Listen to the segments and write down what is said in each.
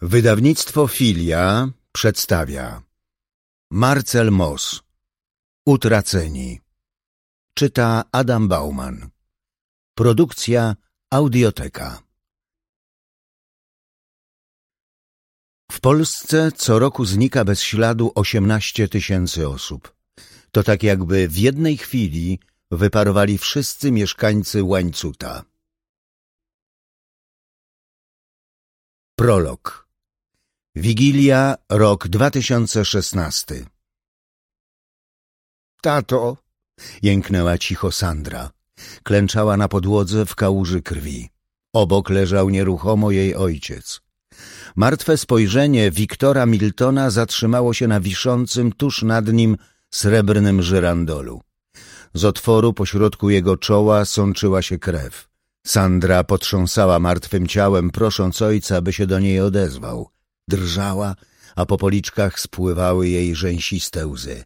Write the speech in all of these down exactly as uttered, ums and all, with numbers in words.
Wydawnictwo Filia przedstawia Marcel Moss. Utraceni. Czyta Adam Bauman. Produkcja Audioteka. W Polsce co roku znika bez śladu osiemnaście tysięcy osób. To tak jakby w jednej chwili wyparowali wszyscy mieszkańcy Łańcuta. Prolog. Wigilia, rok dwa tysiące szesnasty. Tato! Jęknęła cicho Sandra. Klęczała na podłodze w kałuży krwi. Obok leżał nieruchomo jej ojciec. Martwe spojrzenie Wiktora Miltona zatrzymało się na wiszącym tuż nad nim srebrnym żyrandolu. Z otworu pośrodku jego czoła sączyła się krew. Sandra potrząsała martwym ciałem, prosząc ojca, by się do niej odezwał. Drżała, a po policzkach spływały jej rzęsiste łzy.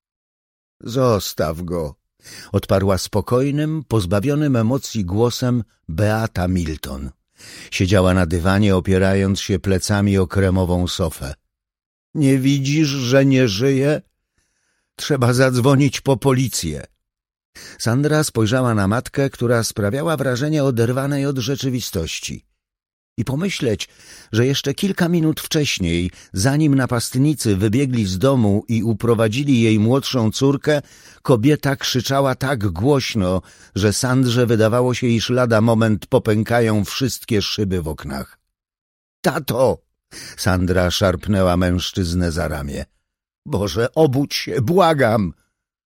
Zostaw go, odparła spokojnym, pozbawionym emocji głosem Beata Milton. Siedziała na dywanie, opierając się plecami o kremową sofę. Nie widzisz, że nie żyje? Trzeba zadzwonić po policję. Sandra spojrzała na matkę, która sprawiała wrażenie oderwanej od rzeczywistości. I pomyśleć, że jeszcze kilka minut wcześniej, zanim napastnicy wybiegli z domu i uprowadzili jej młodszą córkę, kobieta krzyczała tak głośno, że Sandrze wydawało się, iż lada moment popękają wszystkie szyby w oknach. Tato! Sandra szarpnęła mężczyznę za ramię. Boże, obudź się, błagam!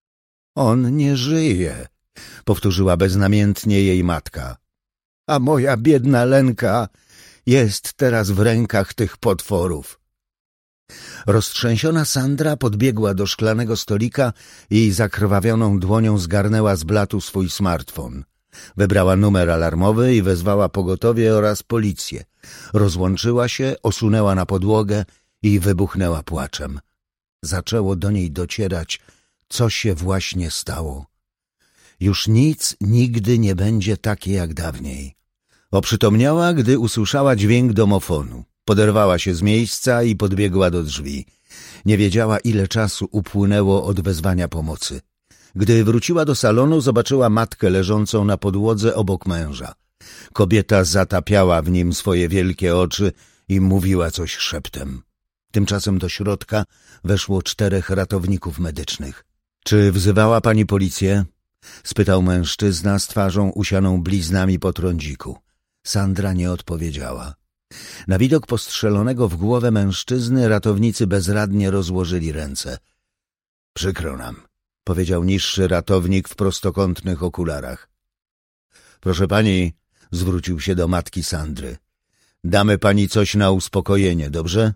On nie żyje, powtórzyła beznamiętnie jej matka. A moja biedna Lenka jest teraz w rękach tych potworów. Roztrzęsiona Sandra podbiegła do szklanego stolika i zakrwawioną dłonią zgarnęła z blatu swój smartfon. Wybrała numer alarmowy i wezwała pogotowie oraz policję. Rozłączyła się, osunęła na podłogę i wybuchnęła płaczem. Zaczęło do niej docierać, co się właśnie stało. Już nic nigdy nie będzie takie jak dawniej. Oprzytomniała, gdy usłyszała dźwięk domofonu. Poderwała się z miejsca i podbiegła do drzwi. Nie wiedziała, ile czasu upłynęło od wezwania pomocy. Gdy wróciła do salonu, zobaczyła matkę leżącą na podłodze obok męża. Kobieta zatapiała w nim swoje wielkie oczy i mówiła coś szeptem. Tymczasem do środka weszło czterech ratowników medycznych. — Czy wzywała pani policję? — spytał mężczyzna z twarzą usianą bliznami po trądziku. Sandra nie odpowiedziała. Na widok postrzelonego w głowę mężczyzny ratownicy bezradnie rozłożyli ręce. — Przykro nam — powiedział niższy ratownik w prostokątnych okularach. — Proszę pani — zwrócił się do matki Sandry — damy pani coś na uspokojenie, dobrze?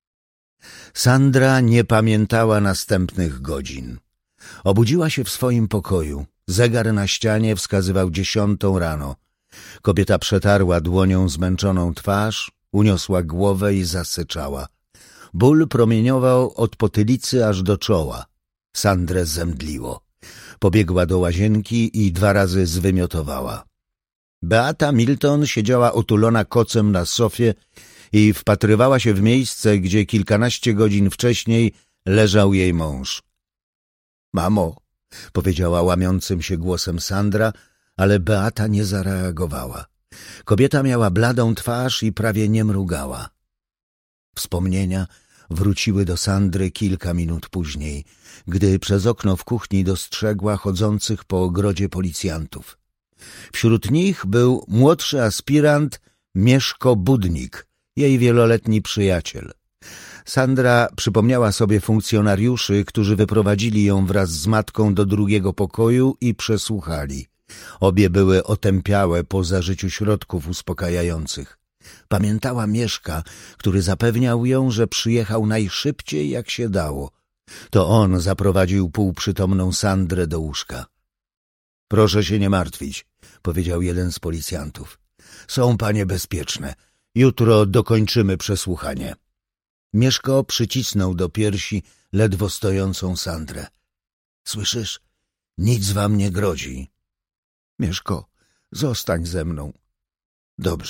Sandra nie pamiętała następnych godzin. Obudziła się w swoim pokoju. Zegar na ścianie wskazywał dziesiątą rano. Kobieta przetarła dłonią zmęczoną twarz, uniosła głowę i zasyczała. Ból promieniował od potylicy aż do czoła. Sandrę zemdliło. Pobiegła do łazienki i dwa razy zwymiotowała. Beata Milton siedziała otulona kocem na sofie i wpatrywała się w miejsce, gdzie kilkanaście godzin wcześniej leżał jej mąż. — Mamo! — powiedziała łamiącym się głosem Sandra, ale Beata nie zareagowała. Kobieta miała bladą twarz i prawie nie mrugała. Wspomnienia wróciły do Sandry kilka minut później, gdy przez okno w kuchni dostrzegła chodzących po ogrodzie policjantów. Wśród nich był młodszy aspirant Mieszko Budnik, jej wieloletni przyjaciel. Sandra przypomniała sobie funkcjonariuszy, którzy wyprowadzili ją wraz z matką do drugiego pokoju i przesłuchali. Obie były otępiałe po zażyciu środków uspokajających. Pamiętała Mieszka, który zapewniał ją, że przyjechał najszybciej jak się dało. To on zaprowadził półprzytomną Sandrę do łóżka. — Proszę się nie martwić — powiedział jeden z policjantów. — Są panie bezpieczne. Jutro dokończymy przesłuchanie. Mieszko przycisnął do piersi ledwo stojącą Sandrę. — Słyszysz? Nic wam nie grozi. — Mieszko, zostań ze mną. — Dobrze.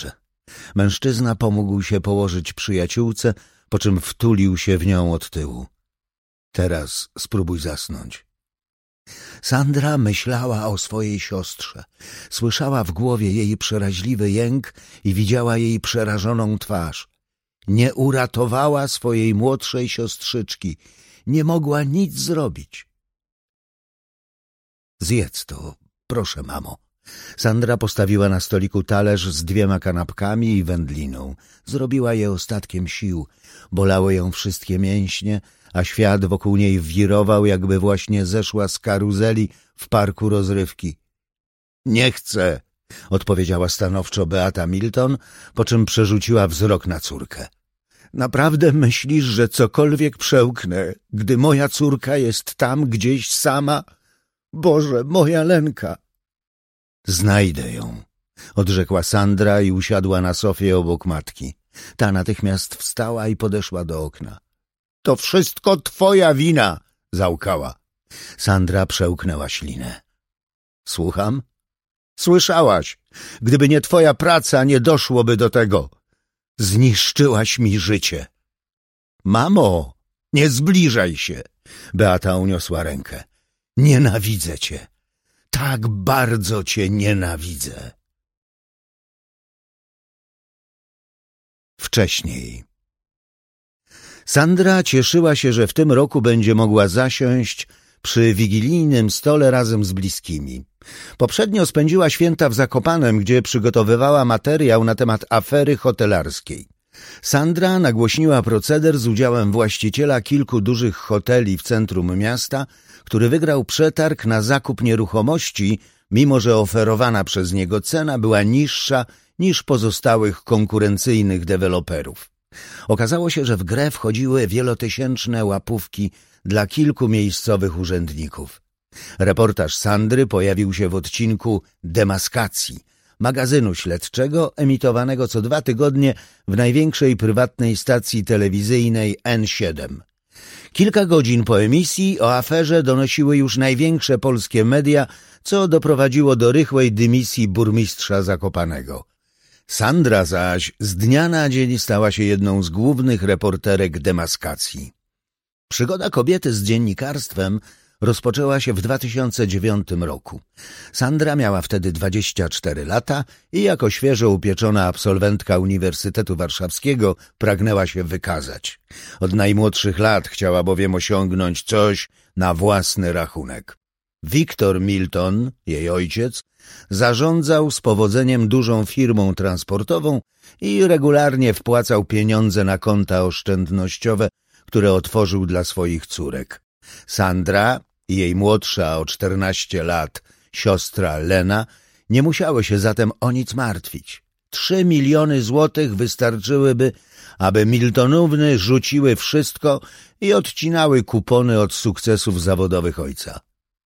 Mężczyzna pomógł się położyć przyjaciółce, po czym wtulił się w nią od tyłu. Teraz spróbuj zasnąć. Sandra myślała o swojej siostrze. Słyszała w głowie jej przeraźliwy jęk i widziała jej przerażoną twarz. Nie uratowała swojej młodszej siostrzyczki. Nie mogła nic zrobić. Zjedz to, proszę, mamo. Sandra postawiła na stoliku talerz z dwiema kanapkami i wędliną. Zrobiła je ostatkiem sił. Bolały ją wszystkie mięśnie, a świat wokół niej wirował, jakby właśnie zeszła z karuzeli w parku rozrywki. Nie chcę, odpowiedziała stanowczo Beata Milton, po czym przerzuciła wzrok na córkę. Naprawdę myślisz, że cokolwiek przełknę, gdy moja córka jest tam gdzieś sama? Boże, moja Lenka! Znajdę ją, odrzekła Sandra i usiadła na sofie obok matki. Ta natychmiast wstała i podeszła do okna. To wszystko twoja wina, załkała. Sandra przełknęła ślinę. Słucham? Słyszałaś. Gdyby nie twoja praca, nie doszłoby do tego. Zniszczyłaś mi życie. Mamo, nie zbliżaj się. Beata uniosła rękę. Nienawidzę cię. Tak bardzo cię nienawidzę. Wcześniej. Sandra cieszyła się, że w tym roku będzie mogła zasiąść przy wigilijnym stole razem z bliskimi. Poprzednio spędziła święta w Zakopanem, gdzie przygotowywała materiał na temat afery hotelarskiej. Sandra nagłośniła proceder z udziałem właściciela kilku dużych hoteli w centrum miasta, który wygrał przetarg na zakup nieruchomości, mimo że oferowana przez niego cena była niższa niż pozostałych konkurencyjnych deweloperów. Okazało się, że w grę wchodziły wielotysięczne łapówki dla kilku miejscowych urzędników. Reportaż Sandry pojawił się w odcinku Demaskacji, magazynu śledczego emitowanego co dwa tygodnie w największej prywatnej stacji telewizyjnej N siedem. Kilka godzin po emisji o aferze donosiły już największe polskie media, co doprowadziło do rychłej dymisji burmistrza Zakopanego. Sandra zaś z dnia na dzień stała się jedną z głównych reporterek Demaskacji. Przygoda kobiety z dziennikarstwem rozpoczęła się w dwa tysiące dziewiątym roku. Sandra miała wtedy dwadzieścia cztery lata i jako świeżo upieczona absolwentka Uniwersytetu Warszawskiego pragnęła się wykazać. Od najmłodszych lat chciała bowiem osiągnąć coś na własny rachunek. Wiktor Milton, jej ojciec, zarządzał z powodzeniem dużą firmą transportową i regularnie wpłacał pieniądze na konta oszczędnościowe, które otworzył dla swoich córek. Sandra i jej młodsza o czternaście lat siostra Lena nie musiały się zatem o nic martwić. Trzy miliony złotych wystarczyłyby, aby Miltonówny rzuciły wszystko i odcinały kupony od sukcesów zawodowych ojca.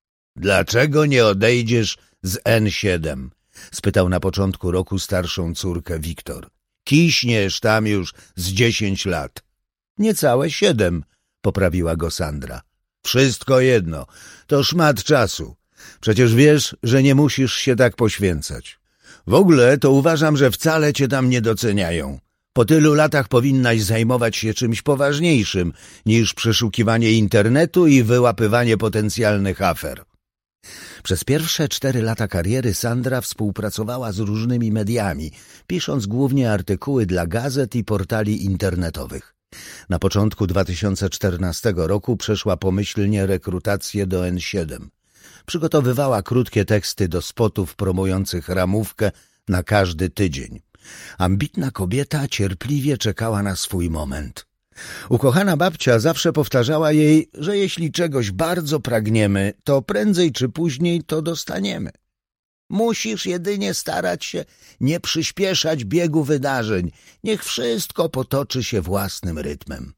— Dlaczego nie odejdziesz z N siedem? — spytał na początku roku starszą córkę Wiktor. — Kiśniesz tam już z dziesięć lat. — Niecałe siedem — poprawiła go Sandra. — Wszystko jedno, to szmat czasu. Przecież wiesz, że nie musisz się tak poświęcać. W ogóle to uważam, że wcale cię tam nie doceniają. Po tylu latach powinnaś zajmować się czymś poważniejszym niż przeszukiwanie internetu i wyłapywanie potencjalnych afer. Przez pierwsze cztery lata kariery Sandra współpracowała z różnymi mediami, pisząc głównie artykuły dla gazet i portali internetowych. Na początku dwa tysiące czternastego roku przeszła pomyślnie rekrutację do N siedem. Przygotowywała krótkie teksty do spotów promujących ramówkę na każdy tydzień. Ambitna kobieta cierpliwie czekała na swój moment. Ukochana babcia zawsze powtarzała jej, że jeśli czegoś bardzo pragniemy, to prędzej czy później to dostaniemy. Musisz jedynie starać się nie przyspieszać biegu wydarzeń. Niech wszystko potoczy się własnym rytmem.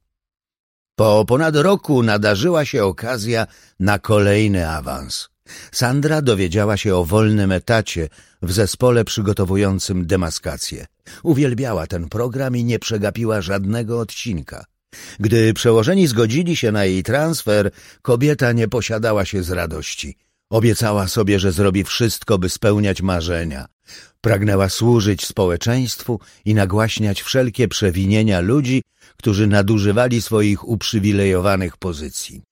Po ponad roku nadarzyła się okazja na kolejny awans. Sandra dowiedziała się o wolnym etacie w zespole przygotowującym Demaskację. Uwielbiała ten program i nie przegapiła żadnego odcinka. Gdy przełożeni zgodzili się na jej transfer, kobieta nie posiadała się z radości. Obiecała sobie, że zrobi wszystko, by spełniać marzenia. Pragnęła służyć społeczeństwu i nagłaśniać wszelkie przewinienia ludzi, którzy nadużywali swoich uprzywilejowanych pozycji.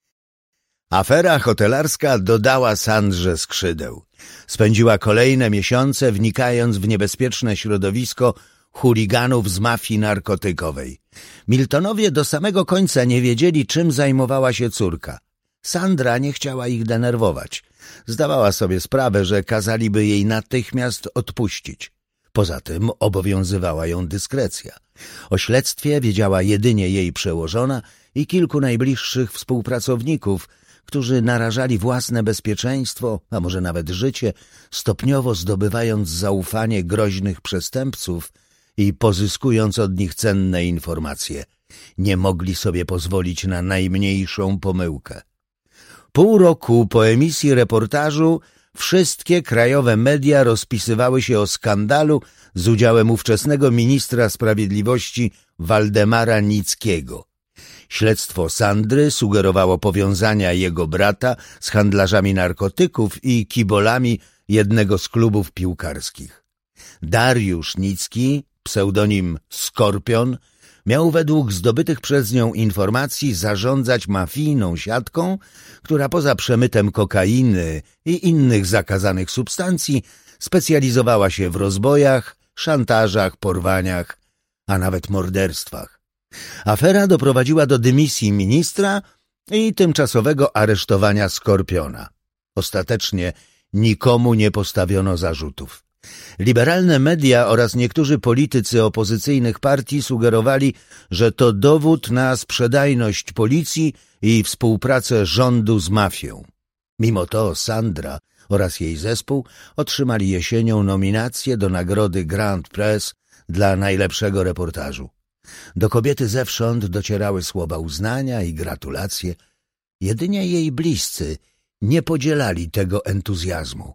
Afera hotelarska dodała Sandrze skrzydeł. Spędziła kolejne miesiące wnikając w niebezpieczne środowisko chuliganów z mafii narkotykowej. Miltonowie do samego końca nie wiedzieli, czym zajmowała się córka. Sandra nie chciała ich denerwować. Zdawała sobie sprawę, że kazaliby jej natychmiast odpuścić. Poza tym obowiązywała ją dyskrecja. O śledztwie wiedziała jedynie jej przełożona i kilku najbliższych współpracowników, którzy narażali własne bezpieczeństwo, a może nawet życie, stopniowo zdobywając zaufanie groźnych przestępców i pozyskując od nich cenne informacje. Nie mogli sobie pozwolić na najmniejszą pomyłkę. Pół roku po emisji reportażu wszystkie krajowe media rozpisywały się o skandalu z udziałem ówczesnego ministra sprawiedliwości Waldemara Nickiego. Śledztwo Sandry sugerowało powiązania jego brata z handlarzami narkotyków i kibolami jednego z klubów piłkarskich. Dariusz Nicki, pseudonim Skorpion, miał według zdobytych przez nią informacji zarządzać mafijną siatką, która poza przemytem kokainy i innych zakazanych substancji specjalizowała się w rozbojach, szantażach, porwaniach, a nawet morderstwach. Afera doprowadziła do dymisji ministra i tymczasowego aresztowania Skorpiona. Ostatecznie nikomu nie postawiono zarzutów. Liberalne media oraz niektórzy politycy opozycyjnych partii sugerowali, że to dowód na sprzedajność policji i współpracę rządu z mafią. Mimo to Sandra oraz jej zespół otrzymali jesienią nominację do nagrody Grand Prix dla najlepszego reportażu. Do kobiety zewsząd docierały słowa uznania i gratulacje. Jedynie jej bliscy nie podzielali tego entuzjazmu.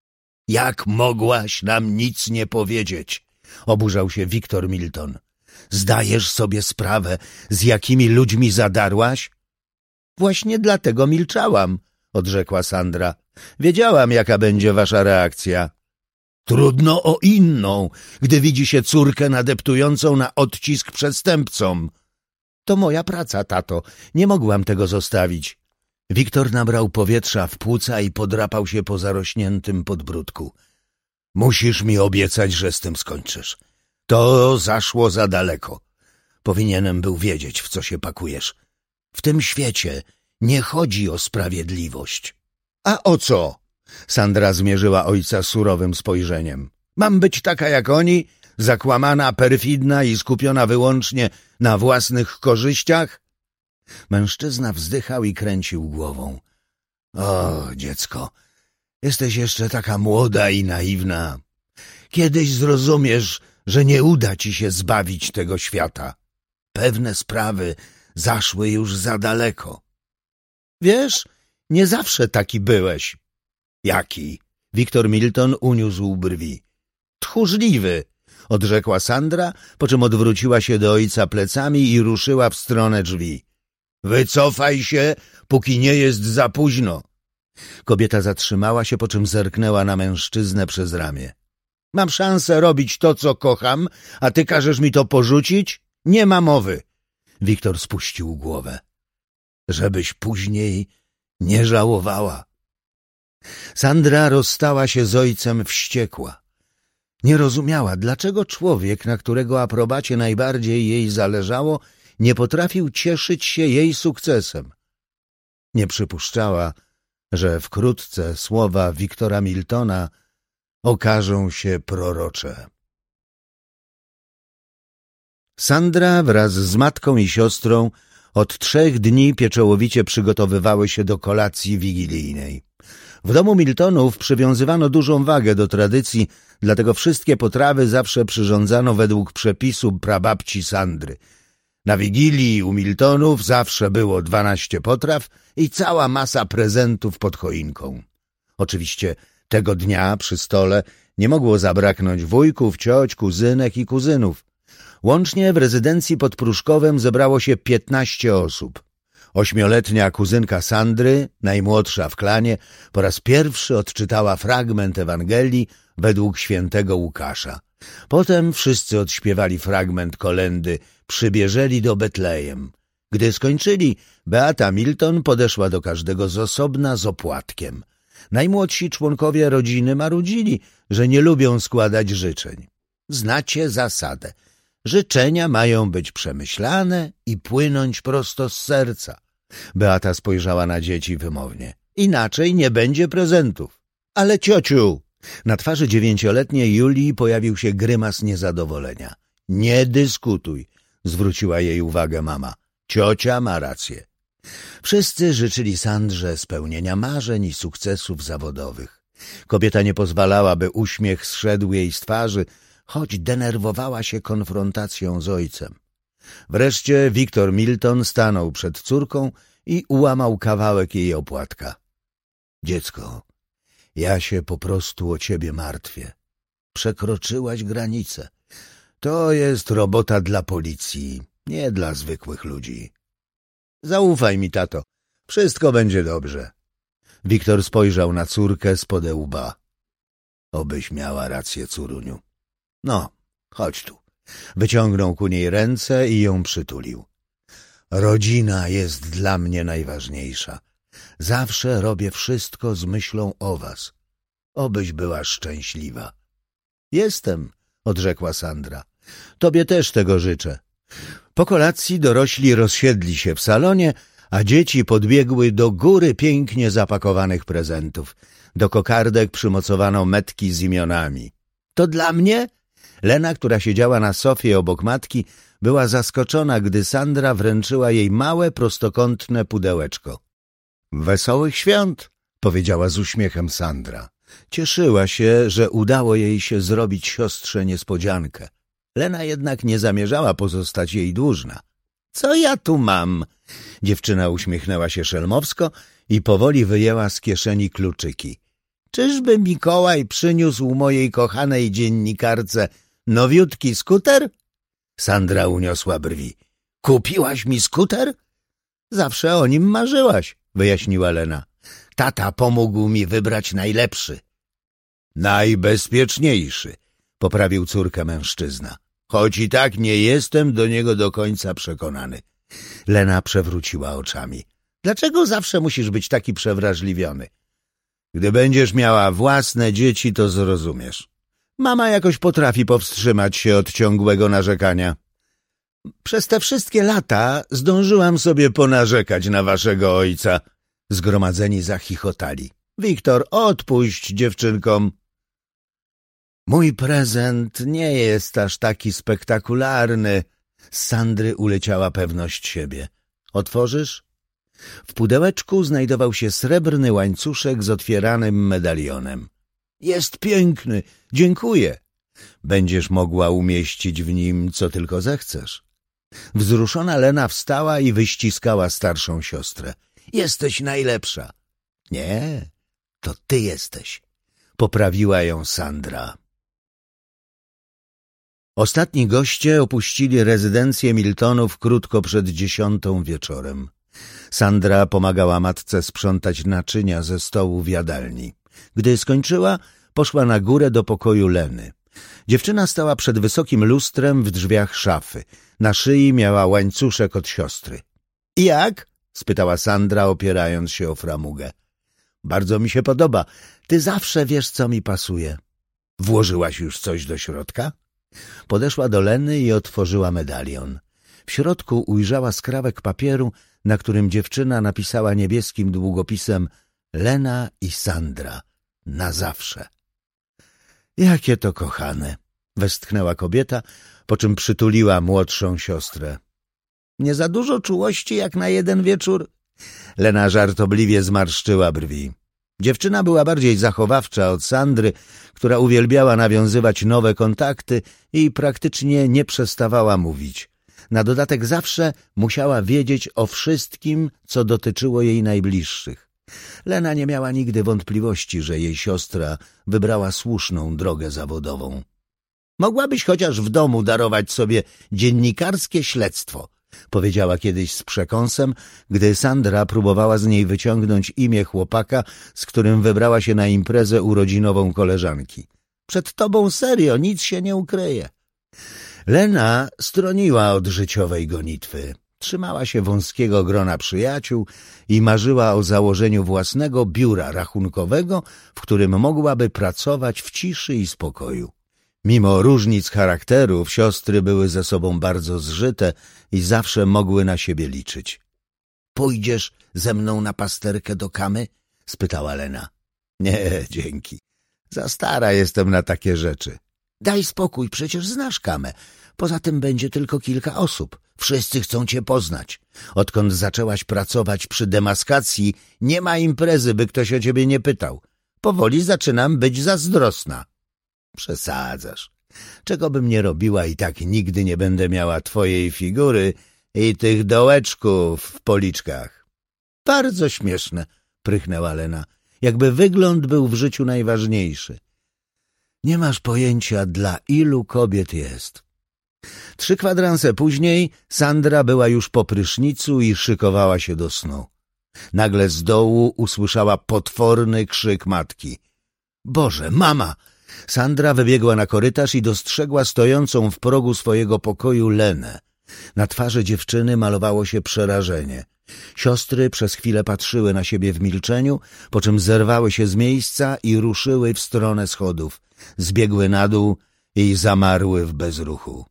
Jak mogłaś nam nic nie powiedzieć? Oburzał się Victor Milton. Zdajesz sobie sprawę, z jakimi ludźmi zadarłaś? Właśnie dlatego milczałam, odrzekła Sandra. Wiedziałam, jaka będzie wasza reakcja. Trudno o inną, gdy widzi się córkę nadeptującą na odcisk przestępcom. To moja praca, tato. Nie mogłam tego zostawić. Wiktor nabrał powietrza w płuca i podrapał się po zarośniętym podbródku. Musisz mi obiecać, że z tym skończysz. To zaszło za daleko. Powinienem był wiedzieć, w co się pakujesz. W tym świecie nie chodzi o sprawiedliwość. A o co? Sandra zmierzyła ojca surowym spojrzeniem. Mam być taka jak oni? Zakłamana, perfidna i skupiona wyłącznie na własnych korzyściach? Mężczyzna wzdychał i kręcił głową. O, dziecko, jesteś jeszcze taka młoda i naiwna. Kiedyś zrozumiesz, że nie uda ci się zbawić tego świata. Pewne sprawy zaszły już za daleko. Wiesz, nie zawsze taki byłeś. Jaki? Victor Milton uniósł brwi. Tchórzliwy, odrzekła Sandra, po czym odwróciła się do ojca plecami i ruszyła w stronę drzwi. Wycofaj się, póki nie jest za późno. Kobieta zatrzymała się, po czym zerknęła na mężczyznę przez ramię. Mam szansę robić to, co kocham, a ty każesz mi to porzucić? Nie ma mowy. Wiktor spuścił głowę. Żebyś później nie żałowała. Sandra rozstała się z ojcem wściekła. Nie rozumiała, dlaczego człowiek, na którego aprobacie najbardziej jej zależało, nie potrafił cieszyć się jej sukcesem. Nie przypuszczała, że wkrótce słowa Wiktora Miltona okażą się prorocze. Sandra wraz z matką i siostrą od trzech dni pieczołowicie przygotowywały się do kolacji wigilijnej. W domu Miltonów przywiązywano dużą wagę do tradycji, dlatego wszystkie potrawy zawsze przyrządzano według przepisu prababci Sandry. Na Wigilii u Miltonów zawsze było dwanaście potraw i cała masa prezentów pod choinką. Oczywiście tego dnia przy stole nie mogło zabraknąć wujków, cioć, kuzynek i kuzynów. Łącznie w rezydencji pod Pruszkowem zebrało się piętnaście osób. Ośmioletnia kuzynka Sandry, najmłodsza w klanie, po raz pierwszy odczytała fragment Ewangelii według świętego Łukasza. Potem wszyscy odśpiewali fragment kolędy Przybieżeli do Betlejem. Gdy skończyli, Beata Milton podeszła do każdego z osobna z opłatkiem. Najmłodsi członkowie rodziny marudzili, że nie lubią składać życzeń. Znacie zasadę. Życzenia mają być przemyślane i płynąć prosto z serca. Beata spojrzała na dzieci wymownie. Inaczej nie będzie prezentów. Ale ciociu! Na twarzy dziewięcioletniej Julii pojawił się grymas niezadowolenia. Nie dyskutuj, zwróciła jej uwagę mama. Ciocia ma rację. Wszyscy życzyli Sandrze spełnienia marzeń i sukcesów zawodowych. Kobieta nie pozwalała, by uśmiech zszedł jej z twarzy, choć denerwowała się konfrontacją z ojcem. Wreszcie Wiktor Milton stanął przed córką i ułamał kawałek jej opłatka. Dziecko, ja się po prostu o ciebie martwię. Przekroczyłaś granicę. To jest robota dla policji, nie dla zwykłych ludzi. Zaufaj mi, tato. Wszystko będzie dobrze. Wiktor spojrzał na córkę spod łba. Obyś miała rację, córuniu. No, chodź tu. Wyciągnął ku niej ręce i ją przytulił. Rodzina jest dla mnie najważniejsza. Zawsze robię wszystko z myślą o was. Obyś była szczęśliwa. Jestem, odrzekła Sandra. Tobie też tego życzę. Po kolacji dorośli rozsiedli się w salonie, a dzieci podbiegły do góry pięknie zapakowanych prezentów. Do kokardek przymocowano metki z imionami. To dla mnie? Lena, która siedziała na sofie obok matki, była zaskoczona, gdy Sandra wręczyła jej małe, prostokątne pudełeczko. Wesołych świąt, powiedziała z uśmiechem Sandra. Cieszyła się, że udało jej się zrobić siostrze niespodziankę. Lena jednak nie zamierzała pozostać jej dłużna. Co ja tu mam? Dziewczyna uśmiechnęła się szelmowsko i powoli wyjęła z kieszeni kluczyki. Czyżby Mikołaj przyniósł mojej kochanej dziennikarce nowiutki skuter? Sandra uniosła brwi. Kupiłaś mi skuter? Zawsze o nim marzyłaś, wyjaśniła Lena. Tata pomógł mi wybrać najlepszy. Najbezpieczniejszy, poprawił córkę mężczyzna. Choć i tak nie jestem do niego do końca przekonany. Lena przewróciła oczami. Dlaczego zawsze musisz być taki przewrażliwiony? Gdy będziesz miała własne dzieci, to zrozumiesz. Mama jakoś potrafi powstrzymać się od ciągłego narzekania. Przez te wszystkie lata zdążyłam sobie ponarzekać na waszego ojca. Zgromadzeni zachichotali. Wiktor, odpuść dziewczynkom. Mój prezent nie jest aż taki spektakularny. Z Sandry uleciała pewność siebie. Otworzysz? W pudełeczku znajdował się srebrny łańcuszek z otwieranym medalionem. Jest piękny, dziękuję. Będziesz mogła umieścić w nim, co tylko zechcesz. Wzruszona Lena wstała i wyściskała starszą siostrę. Jesteś najlepsza. Nie, to ty jesteś. Poprawiła ją Sandra. Ostatni goście opuścili rezydencję Miltonów krótko przed dziesiątą wieczorem. Sandra pomagała matce sprzątać naczynia ze stołu w jadalni. Gdy skończyła, poszła na górę do pokoju Leny. Dziewczyna stała przed wysokim lustrem w drzwiach szafy. Na szyi miała łańcuszek od siostry. — I jak? — spytała Sandra, opierając się o framugę. — Bardzo mi się podoba. Ty zawsze wiesz, co mi pasuje. — Włożyłaś już coś do środka? Podeszła do Leny i otworzyła medalion. W środku ujrzała skrawek papieru, na którym dziewczyna napisała niebieskim długopisem Lena i Sandra. Na zawsze. Jakie to kochane! Westchnęła kobieta, po czym przytuliła młodszą siostrę. Nie za dużo czułości jak na jeden wieczór? Lena żartobliwie zmarszczyła brwi. Dziewczyna była bardziej zachowawcza od Sandry, która uwielbiała nawiązywać nowe kontakty i praktycznie nie przestawała mówić. Na dodatek zawsze musiała wiedzieć o wszystkim, co dotyczyło jej najbliższych. Lena nie miała nigdy wątpliwości, że jej siostra wybrała słuszną drogę zawodową. Mogłabyś chociaż w domu darować sobie dziennikarskie śledztwo. powiedziała kiedyś z przekąsem, gdy Sandra próbowała z niej wyciągnąć imię chłopaka, z którym wybrała się na imprezę urodzinową koleżanki. Przed tobą serio, nic się nie ukryje. Lena stroniła od życiowej gonitwy. Trzymała się wąskiego grona przyjaciół i marzyła o założeniu własnego biura rachunkowego, w którym mogłaby pracować w ciszy i spokoju. Mimo różnic charakterów, siostry były ze sobą bardzo zżyte i zawsze mogły na siebie liczyć. — Pójdziesz ze mną na pasterkę do Kamy? — spytała Lena. — Nie, dzięki. Za stara jestem na takie rzeczy. — Daj spokój, przecież znasz Kamę. Poza tym będzie tylko kilka osób. Wszyscy chcą cię poznać. Odkąd zaczęłaś pracować przy demaskacji, nie ma imprezy, by ktoś o ciebie nie pytał. Powoli zaczynam być zazdrosna. Przesadzasz. Czego bym nie robiła, i tak nigdy nie będę miała twojej figury i tych dołeczków w policzkach. Bardzo śmieszne, prychnęła Lena. Jakby wygląd był w życiu najważniejszy. Nie masz pojęcia, dla ilu kobiet jest. Trzy kwadranse później Sandra była już po prysznicu i szykowała się do snu. Nagle z dołu usłyszała potworny krzyk matki. Boże, mama! Sandra wybiegła na korytarz i dostrzegła stojącą w progu swojego pokoju Lenę. Na twarzy dziewczyny malowało się przerażenie. Siostry przez chwilę patrzyły na siebie w milczeniu, po czym zerwały się z miejsca i ruszyły w stronę schodów. Zbiegły na dół i zamarły w bezruchu.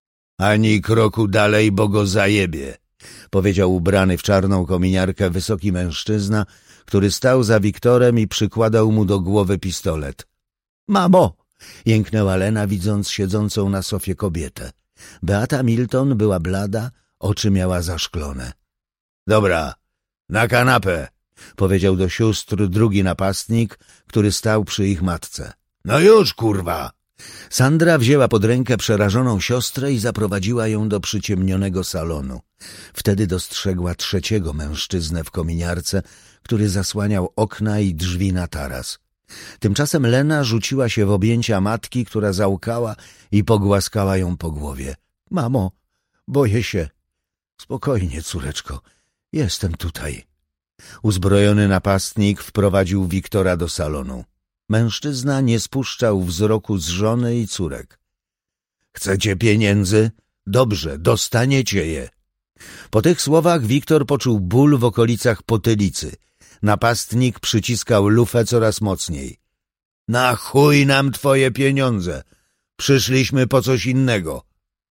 Ani kroku dalej, bo go zajebie, powiedział ubrany w czarną kominiarkę wysoki mężczyzna, który stał za Wiktorem i przykładał mu do głowy pistolet. Mamo! Jęknęła Lena, widząc siedzącą na sofie kobietę. Beata Milton była blada, oczy miała zaszklone. Dobra, na kanapę, powiedział do sióstr drugi napastnik, który stał przy ich matce. No już, kurwa! Sandra wzięła pod rękę przerażoną siostrę i zaprowadziła ją do przyciemnionego salonu. Wtedy dostrzegła trzeciego mężczyznę w kominiarce, który zasłaniał okna i drzwi na taras. Tymczasem Lena rzuciła się w objęcia matki, która załkała i pogłaskała ją po głowie. — Mamo, boję się. — Spokojnie, córeczko, jestem tutaj. Uzbrojony napastnik wprowadził Wiktora do salonu. Mężczyzna nie spuszczał wzroku z żony i córek. — Chcecie pieniędzy? Dobrze, dostaniecie je. Po tych słowach Wiktor poczuł ból w okolicach potylicy. Napastnik przyciskał lufę coraz mocniej. — Na chuj nam twoje pieniądze. Przyszliśmy po coś innego.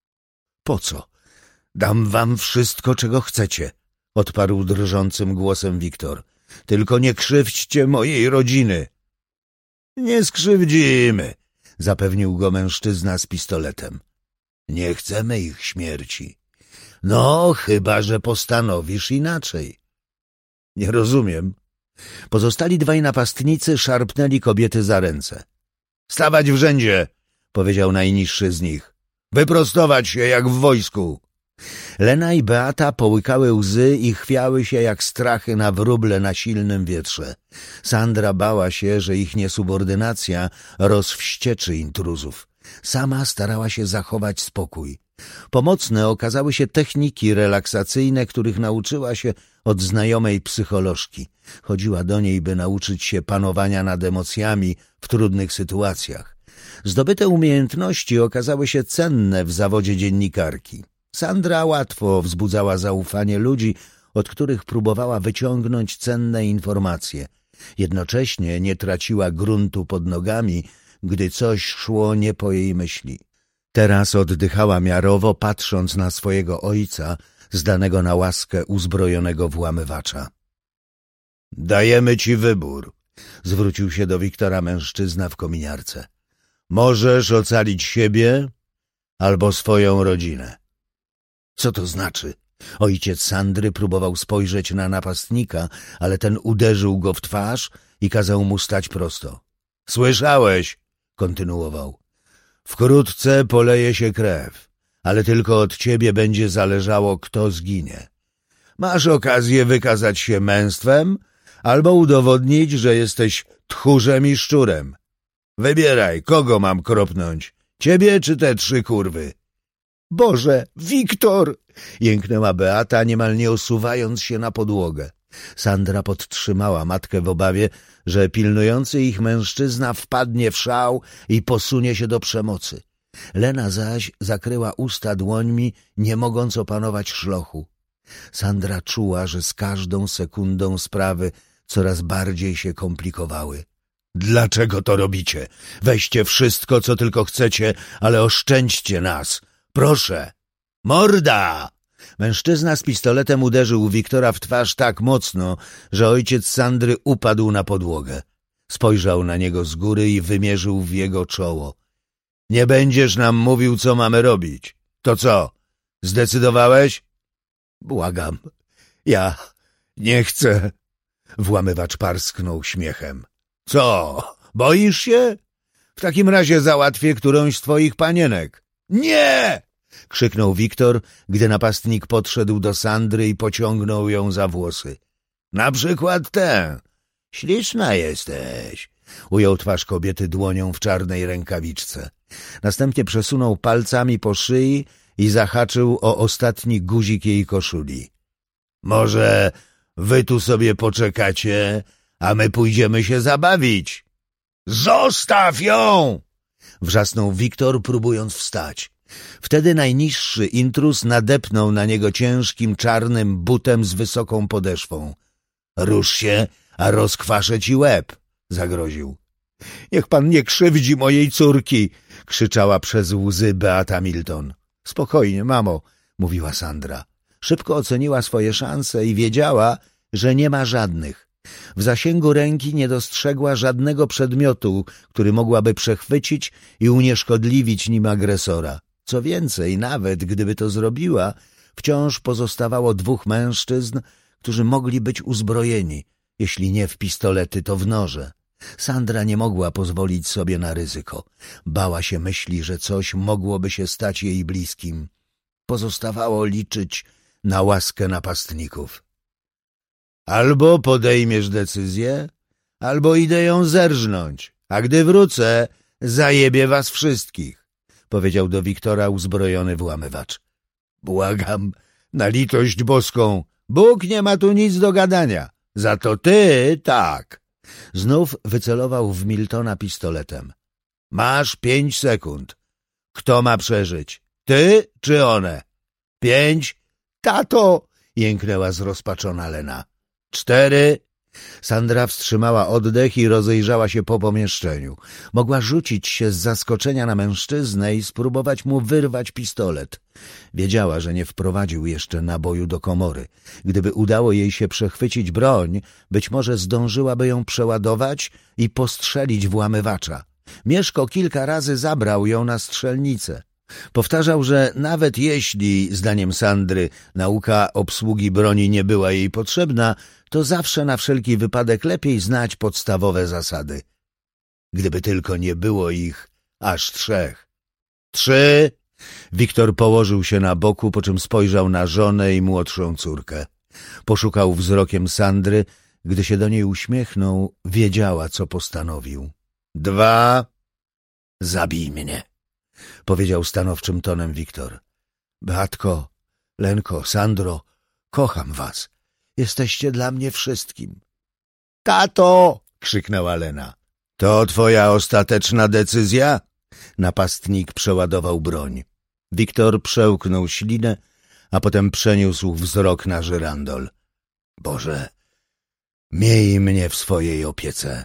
— Po co? Dam wam wszystko, czego chcecie — odparł drżącym głosem Wiktor. — Tylko nie krzywdźcie mojej rodziny. — Nie skrzywdzimy — zapewnił go mężczyzna z pistoletem. — Nie chcemy ich śmierci. No, chyba że postanowisz inaczej. — Nie rozumiem. Pozostali dwaj napastnicy szarpnęli kobiety za ręce. — Stawać w rzędzie — powiedział najniższy z nich. — Wyprostować się jak w wojsku. Lena i Beata połykały łzy i chwiały się jak strachy na wróble na silnym wietrze. Sandra bała się, że ich niesubordynacja rozwścieczy intruzów. Sama starała się zachować spokój. Pomocne okazały się techniki relaksacyjne, których nauczyła się od znajomej psycholożki. Chodziła do niej, by nauczyć się panowania nad emocjami w trudnych sytuacjach. Zdobyte umiejętności okazały się cenne w zawodzie dziennikarki. Sandra łatwo wzbudzała zaufanie ludzi, od których próbowała wyciągnąć cenne informacje. Jednocześnie nie traciła gruntu pod nogami, gdy coś szło nie po jej myśli. Teraz oddychała miarowo, patrząc na swojego ojca, zdanego na łaskę uzbrojonego włamywacza. — Dajemy ci wybór — zwrócił się do Wiktora mężczyzna w kominiarce. — Możesz ocalić siebie albo swoją rodzinę. — Co to znaczy? Ojciec Sandry próbował spojrzeć na napastnika, ale ten uderzył go w twarz i kazał mu stać prosto. — Słyszałeś? — kontynuował. — Wkrótce poleje się krew, ale tylko od ciebie będzie zależało, kto zginie. Masz okazję wykazać się męstwem albo udowodnić, że jesteś tchórzem i szczurem. Wybieraj, kogo mam kropnąć, ciebie czy te trzy kurwy. Boże, Wiktor! Jęknęła Beata, niemal nie osuwając się na podłogę. Sandra podtrzymała matkę w obawie, że pilnujący ich mężczyzna wpadnie w szał i posunie się do przemocy. Lena zaś zakryła usta dłońmi, nie mogąc opanować szlochu. Sandra czuła, że z każdą sekundą sprawy coraz bardziej się komplikowały. Dlaczego to robicie? Weźcie wszystko, co tylko chcecie, ale oszczędźcie nas. Proszę. Morda! Mężczyzna z pistoletem uderzył Wiktora w twarz tak mocno, że ojciec Sandry upadł na podłogę. Spojrzał na niego z góry i wymierzył w jego czoło. Nie będziesz nam mówił, co mamy robić. To co? Zdecydowałeś? Błagam. Ja nie chcę. Włamywacz parsknął śmiechem. Co? Boisz się? W takim razie załatwię którąś z twoich panienek. Nie! Krzyknął Wiktor, gdy napastnik podszedł do Sandry i pociągnął ją za włosy. Na przykład tę. Śliczna jesteś. Ujął twarz kobiety dłonią w czarnej rękawiczce. Następnie przesunął palcami po szyi i zahaczył o ostatni guzik jej koszuli. Może wy tu sobie poczekacie, a my pójdziemy się zabawić. Zostaw ją! Wrzasnął Wiktor, próbując wstać. Wtedy najniższy intruz nadepnął na niego ciężkim czarnym butem z wysoką podeszwą. Rusz się, a rozkwaszę ci łeb, zagroził. Niech pan nie krzywdzi mojej córki, krzyczała przez łzy Beata Milton. Spokojnie, mamo, mówiła Sandra. Szybko oceniła swoje szanse i wiedziała, że nie ma żadnych. W zasięgu ręki nie dostrzegła żadnego przedmiotu, który mogłaby przechwycić i unieszkodliwić nim agresora. Co więcej, nawet gdyby to zrobiła, wciąż pozostawało dwóch mężczyzn, którzy mogli być uzbrojeni, jeśli nie w pistolety, to w noże. Sandra nie mogła pozwolić sobie na ryzyko. Bała się myśli, że coś mogłoby się stać jej bliskim. Pozostawało liczyć na łaskę napastników. Albo podejmiesz decyzję, albo idę ją zerżnąć, a gdy wrócę, zajebię was wszystkich, powiedział do Wiktora uzbrojony włamywacz. Błagam, na litość boską, Bóg nie ma tu nic do gadania, za to ty tak. Znów wycelował w Miltona pistoletem. Masz pięć sekund. Kto ma przeżyć? Ty czy one? Pięć? Tato! Jęknęła zrozpaczona Lena. Cztery. Sandra wstrzymała oddech i rozejrzała się po pomieszczeniu. Mogła rzucić się z zaskoczenia na mężczyznę i spróbować mu wyrwać pistolet. Wiedziała, że nie wprowadził jeszcze naboju do komory. Gdyby udało jej się przechwycić broń, być może zdążyłaby ją przeładować i postrzelić włamywacza. Mieszko kilka razy zabrał ją na strzelnicę. Powtarzał, że nawet jeśli, zdaniem Sandry, nauka obsługi broni nie była jej potrzebna, to zawsze na wszelki wypadek lepiej znać podstawowe zasady. Gdyby tylko nie było ich aż trzech. Trzy! Wiktor położył się na boku, po czym spojrzał na żonę i młodszą córkę. Poszukał wzrokiem Sandry. Gdy się do niej uśmiechnął, wiedziała, co postanowił. Dwa! Zabij mnie! Powiedział stanowczym tonem Wiktor. Beatko, Lenko, Sandro, kocham was. Jesteście dla mnie wszystkim. Tato! Krzyknęła Lena. To twoja ostateczna decyzja? Napastnik przeładował broń. Wiktor przełknął ślinę, a potem przeniósł wzrok na żyrandol. Boże, miej mnie w swojej opiece.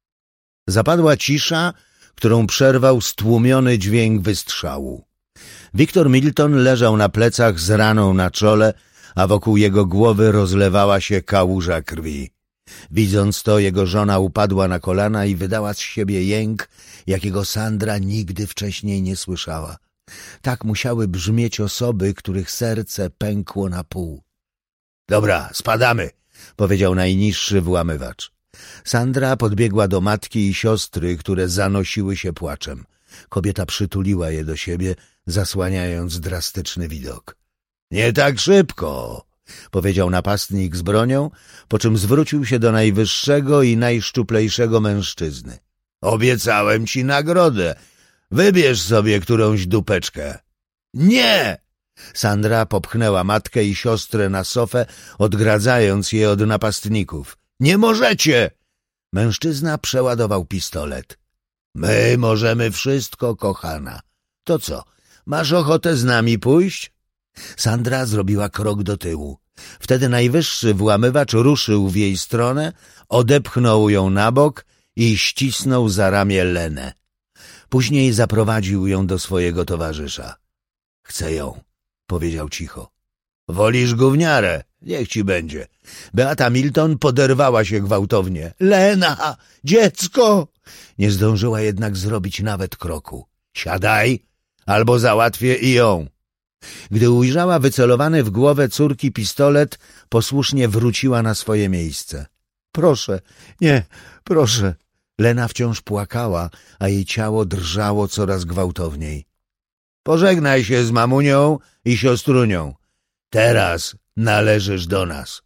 Zapadła cisza, którą przerwał stłumiony dźwięk wystrzału. Wiktor Milton leżał na plecach z raną na czole, a wokół jego głowy rozlewała się kałuża krwi. Widząc to, jego żona upadła na kolana i wydała z siebie jęk, jakiego Sandra nigdy wcześniej nie słyszała. Tak musiały brzmieć osoby, których serce pękło na pół. — Dobra, spadamy — powiedział najniższy włamywacz. Sandra podbiegła do matki i siostry, które zanosiły się płaczem. Kobieta przytuliła je do siebie, zasłaniając drastyczny widok. — Nie tak szybko! — powiedział napastnik z bronią, po czym zwrócił się do najwyższego i najszczuplejszego mężczyzny. — Obiecałem ci nagrodę. Wybierz sobie którąś dupeczkę. Nie! Sandra popchnęła matkę i siostrę na sofę, odgradzając je od napastników. Nie możecie! Mężczyzna przeładował pistolet. My możemy wszystko, kochana. To co, masz ochotę z nami pójść? Sandra zrobiła krok do tyłu. Wtedy najwyższy włamywacz ruszył w jej stronę, odepchnął ją na bok i ścisnął za ramię Lenę. Później zaprowadził ją do swojego towarzysza. Chcę ją, powiedział cicho. Wolisz gówniarę? Niech ci będzie. Beata Milton poderwała się gwałtownie. Lena! Dziecko! Nie zdążyła jednak zrobić nawet kroku. Siadaj, albo załatwię i ją. Gdy ujrzała wycelowany w głowę córki pistolet, posłusznie wróciła na swoje miejsce. Proszę, nie, proszę. Lena wciąż płakała, a jej ciało drżało coraz gwałtowniej. Pożegnaj się z mamunią i siostrunią. Teraz należysz do nas.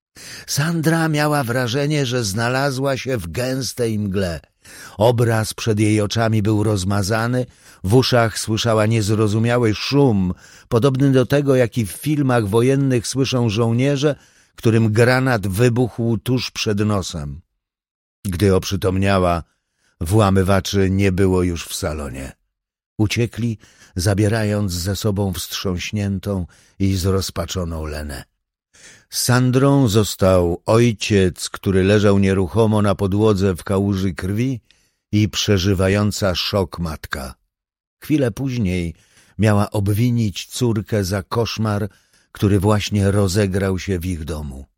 Sandra miała wrażenie, że znalazła się w gęstej mgle. Obraz przed jej oczami był rozmazany, w uszach słyszała niezrozumiały szum, podobny do tego, jaki w filmach wojennych słyszą żołnierze, którym granat wybuchł tuż przed nosem. Gdy oprzytomniała, włamywaczy nie było już w salonie. Uciekli, zabierając ze sobą wstrząśniętą i zrozpaczoną Lenę. Z Sandrą został ojciec, który leżał nieruchomo na podłodze w kałuży krwi, i przeżywająca szok matka. Chwilę później miała obwinić córkę za koszmar, który właśnie rozegrał się w ich domu.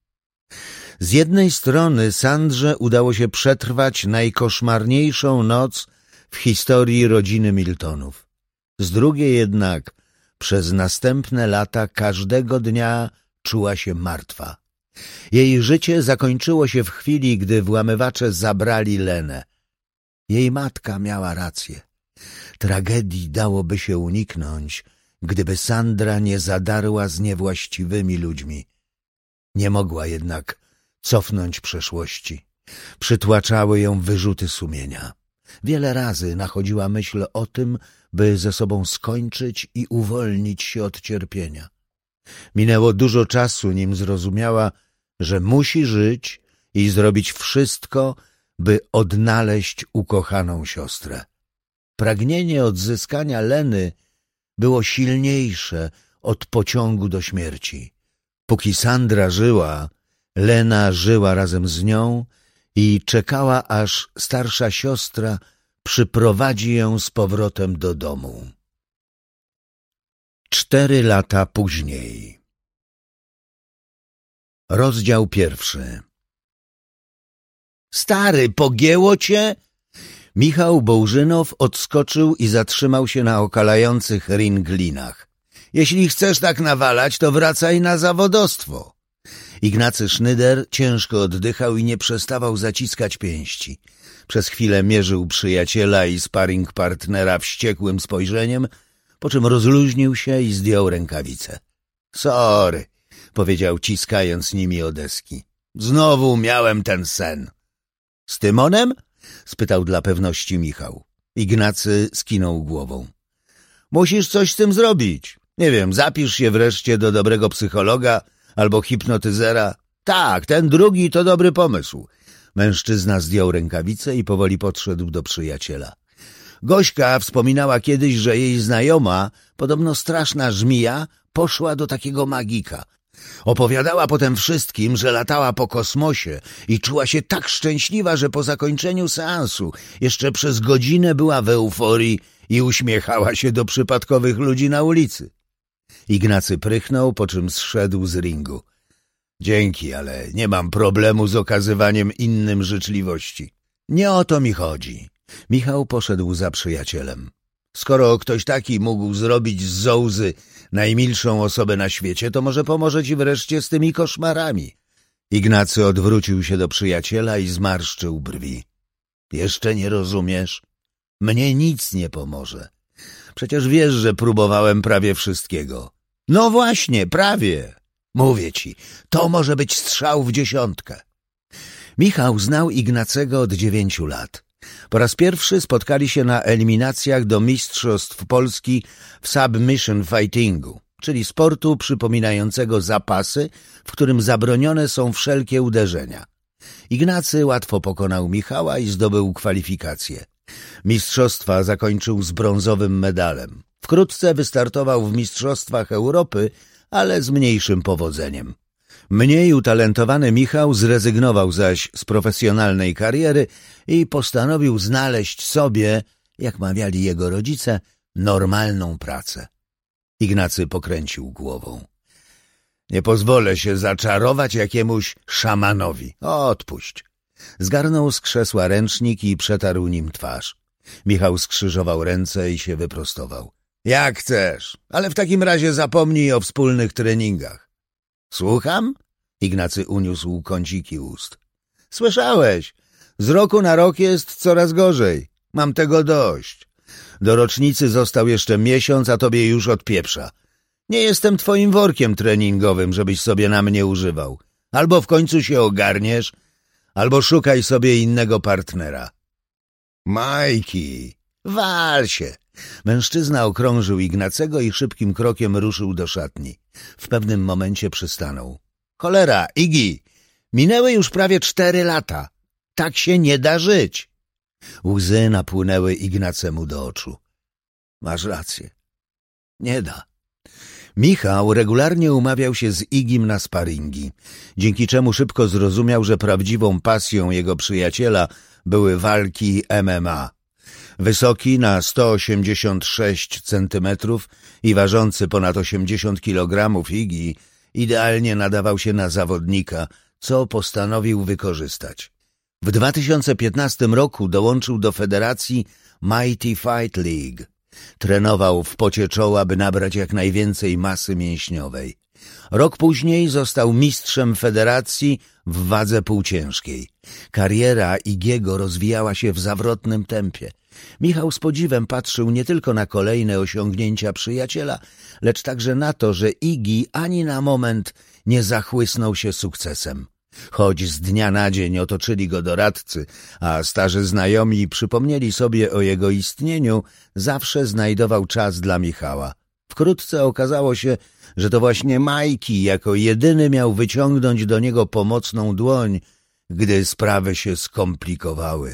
Z jednej strony Sandrze udało się przetrwać najkoszmarniejszą noc w historii rodziny Miltonów. Z drugiej jednak przez następne lata każdego dnia czuła się martwa. Jej życie zakończyło się w chwili, gdy włamywacze zabrali Lenę. Jej matka miała rację. Tragedii dałoby się uniknąć, gdyby Sandra nie zadarła z niewłaściwymi ludźmi. Nie mogła jednak cofnąć przeszłości. Przytłaczały ją wyrzuty sumienia. Wiele razy nachodziła myśl o tym, by ze sobą skończyć i uwolnić się od cierpienia. Minęło dużo czasu, nim zrozumiała, że musi żyć i zrobić wszystko, by odnaleźć ukochaną siostrę. Pragnienie odzyskania Leny było silniejsze od pociągu do śmierci. Póki Sandra żyła, Lena żyła razem z nią i czekała, aż starsza siostra przyprowadzi ją z powrotem do domu. Cztery lata później. Rozdział pierwszy. Stary, pogięło cię? Michał Bołżynow odskoczył i zatrzymał się na okalających ringlinach. Jeśli chcesz tak nawalać, to wracaj na zawodostwo. Ignacy Snyder ciężko oddychał i nie przestawał zaciskać pięści. Przez chwilę mierzył przyjaciela i sparring partnera wściekłym spojrzeniem, po czym rozluźnił się i zdjął rękawice. Sorry, powiedział, ciskając nimi o deski. Znowu miałem ten sen. Z Tymonem? Spytał dla pewności Michał. Ignacy skinął głową. Musisz coś z tym zrobić. Nie wiem, zapisz się wreszcie do dobrego psychologa albo hipnotyzera. Tak, ten drugi to dobry pomysł. Mężczyzna zdjął rękawice i powoli podszedł do przyjaciela. Gośka wspominała kiedyś, że jej znajoma, podobno straszna żmija, poszła do takiego magika. Opowiadała potem wszystkim, że latała po kosmosie i czuła się tak szczęśliwa, że po zakończeniu seansu jeszcze przez godzinę była w euforii i uśmiechała się do przypadkowych ludzi na ulicy. Ignacy prychnął, po czym zszedł z ringu. Dzięki, ale nie mam problemu z okazywaniem innym życzliwości. Nie o to mi chodzi. Michał poszedł za przyjacielem. Skoro ktoś taki mógł zrobić z Zołzy najmilszą osobę na świecie, to może pomoże ci wreszcie z tymi koszmarami. Ignacy odwrócił się do przyjaciela i zmarszczył brwi. Jeszcze nie rozumiesz? Mnie nic nie pomoże. Przecież wiesz, że próbowałem prawie wszystkiego. No właśnie, prawie. Mówię ci, to może być strzał w dziesiątkę. Michał znał Ignacego od dziewięciu lat. Po raz pierwszy spotkali się na eliminacjach do Mistrzostw Polski w submission fightingu, czyli sportu przypominającego zapasy, w którym zabronione są wszelkie uderzenia. Ignacy łatwo pokonał Michała i zdobył kwalifikacje. Mistrzostwa zakończył z brązowym medalem. Wkrótce wystartował w Mistrzostwach Europy, ale z mniejszym powodzeniem. Mniej utalentowany Michał zrezygnował zaś z profesjonalnej kariery i postanowił znaleźć sobie, jak mawiali jego rodzice, normalną pracę. Ignacy pokręcił głową. Nie pozwolę się zaczarować jakiemuś szamanowi. Odpuść. Zgarnął z krzesła ręcznik i przetarł nim twarz. Michał skrzyżował ręce i się wyprostował. Jak chcesz, ale w takim razie zapomnij o wspólnych treningach. Słucham? Ignacy uniósł kąciki ust. Słyszałeś, z roku na rok jest coraz gorzej. Mam tego dość. Do rocznicy został jeszcze miesiąc, a tobie już odpieprza. Nie jestem twoim workiem treningowym, żebyś sobie na mnie używał. Albo w końcu się ogarniesz, albo szukaj sobie innego partnera. Majki, wal się. Mężczyzna okrążył Ignacego i szybkim krokiem ruszył do szatni. W pewnym momencie przystanął. Cholera, Igi, minęły już prawie cztery lata. Tak się nie da żyć. Łzy napłynęły Ignacemu do oczu. Masz rację. Nie da. Michał regularnie umawiał się z Igim na sparingi, dzięki czemu szybko zrozumiał, że prawdziwą pasją jego przyjaciela były walki M M A. Wysoki na sto osiemdziesiąt sześć centymetrów i ważący ponad osiemdziesiąt kilogramów Igi idealnie nadawał się na zawodnika, co postanowił wykorzystać. W dwa tysiące piętnastym roku dołączył do federacji Mighty Fight League. Trenował w pocie czoła, by nabrać jak najwięcej masy mięśniowej. Rok później został mistrzem federacji w wadze półciężkiej. Kariera Igiego rozwijała się w zawrotnym tempie. Michał z podziwem patrzył nie tylko na kolejne osiągnięcia przyjaciela, lecz także na to, że Igi ani na moment nie zachłysnął się sukcesem. Choć z dnia na dzień otoczyli go doradcy, a starzy znajomi przypomnieli sobie o jego istnieniu, zawsze znajdował czas dla Michała. Wkrótce okazało się, że to właśnie Majki jako jedyny miał wyciągnąć do niego pomocną dłoń, gdy sprawy się skomplikowały.